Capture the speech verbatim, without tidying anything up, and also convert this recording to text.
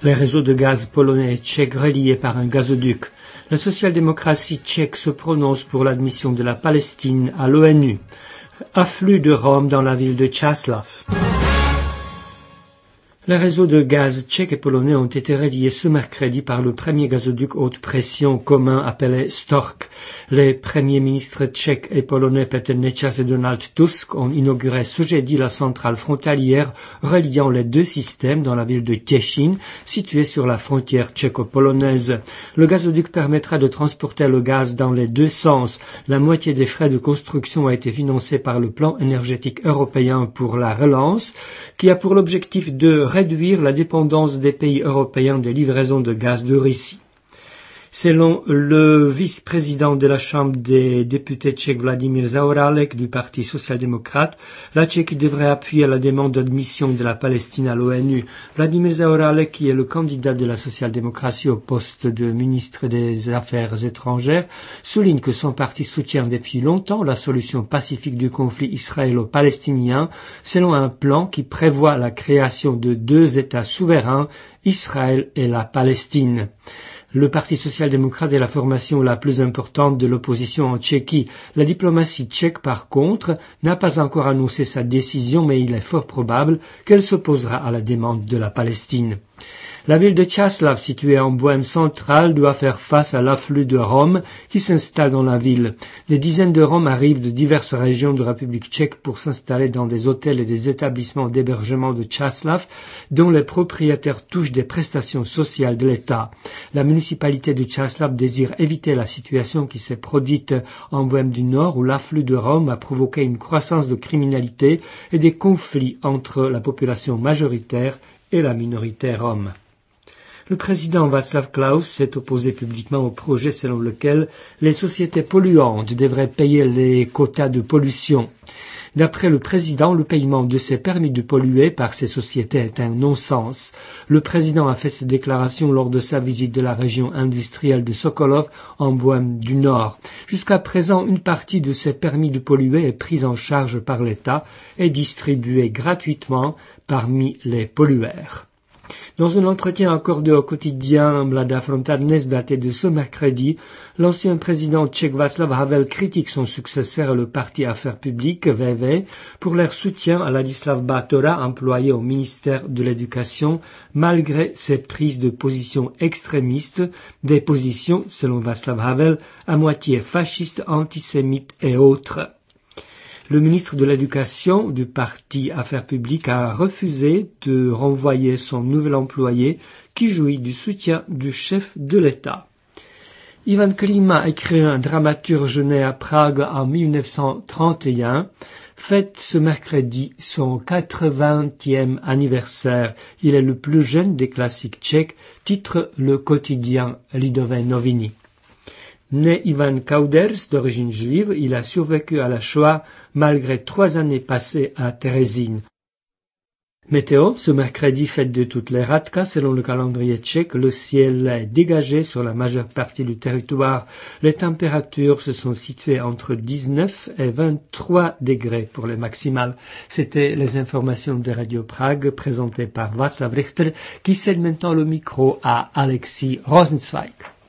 Les réseaux de gaz polonais et tchèques reliés par un gazoduc. La social-démocratie tchèque se prononce pour l'admission de la Palestine à l'ONU. Afflux de Roms dans la ville de Čáslav. Les réseaux de gaz tchèques et polonais ont été reliés ce mercredi par le premier gazoduc haute pression commun appelé Stork. Les premiers ministres tchèques et polonais Petr Nečas et Donald Tusk ont inauguré ce jeudi la centrale frontalière reliant les deux systèmes dans la ville de Těšín, située sur la frontière tchéco-polonaise. Le gazoduc permettra de transporter le gaz dans les deux sens. La moitié des frais de construction a été financée par le plan énergétique européen pour la relance, qui a pour l'objectif de réduire la dépendance des pays européens des livraisons de gaz de Russie. Selon le vice-président de la Chambre des députés tchèques Vladimír Zaorálek du Parti social-démocrate, la Tchéquie devrait appuyer la demande d'admission de la Palestine à l'ONU. Vladimír Zaorálek, qui est le candidat de la social-démocratie au poste de ministre des Affaires étrangères, souligne que son parti soutient depuis longtemps la solution pacifique du conflit israélo-palestinien selon un plan qui prévoit la création de deux États souverains, Israël et la Palestine. Le Parti social-démocrate est la formation la plus importante de l'opposition en Tchéquie. La diplomatie tchèque, par contre, n'a pas encore annoncé sa décision, mais il est fort probable qu'elle s'opposera à la demande de la Palestine. La ville de Čáslav, située en Bohême centrale, doit faire face à l'afflux de Roms qui s'installent dans la ville. Des dizaines de Roms arrivent de diverses régions de République tchèque pour s'installer dans des hôtels et des établissements d'hébergement de Čáslav, dont les propriétaires touchent des prestations sociales de l'État. La municipalité de Čáslav désire éviter la situation qui s'est produite en Bohême du Nord, où l'afflux de Roms a provoqué une croissance de criminalité et des conflits entre la population majoritaire et la minorité rome. Le président Václav Klaus s'est opposé publiquement au projet selon lequel les sociétés polluantes devraient payer les quotas de pollution. D'après le président, le paiement de ces permis de polluer par ces sociétés est un non-sens. Le président a fait cette déclaration lors de sa visite de la région industrielle de Sokolov en Bohême du Nord. Jusqu'à présent, une partie de ces permis de polluer est prise en charge par l'État et distribuée gratuitement parmi les pollueurs. Dans un entretien accordé au quotidien Mladá fronta Dnes daté de ce mercredi, l'ancien président tchèque Václav Havel critique son successeur et le parti Affaires publiques, V V, pour leur soutien à Ladislav Bátora, employé au ministère de l'Éducation, malgré ses prises de position extrémistes, des positions, selon Václav Havel, à moitié fascistes, antisémites et autres. Le ministre de l'Éducation du parti Affaires publiques a refusé de renvoyer son nouvel employé qui jouit du soutien du chef de l'État. Ivan Klima, écrivain dramaturge né à Prague en mille neuf cent trente et un, fête ce mercredi son quatre-vingtième anniversaire. Il est le plus jeune des classiques tchèques, titre le quotidien Lidové noviny. Né Ivan Kauders, d'origine juive, il a survécu à la Shoah malgré trois années passées à Terezín. Météo, ce mercredi, fête de toutes les Radka, selon le calendrier tchèque, le ciel est dégagé sur la majeure partie du territoire. Les températures se sont situées entre dix-neuf et vingt-trois degrés pour les maximales. C'était les informations de Radio Prague présentées par Václav Richter, qui cède maintenant le micro à Alexis Rosenzweig.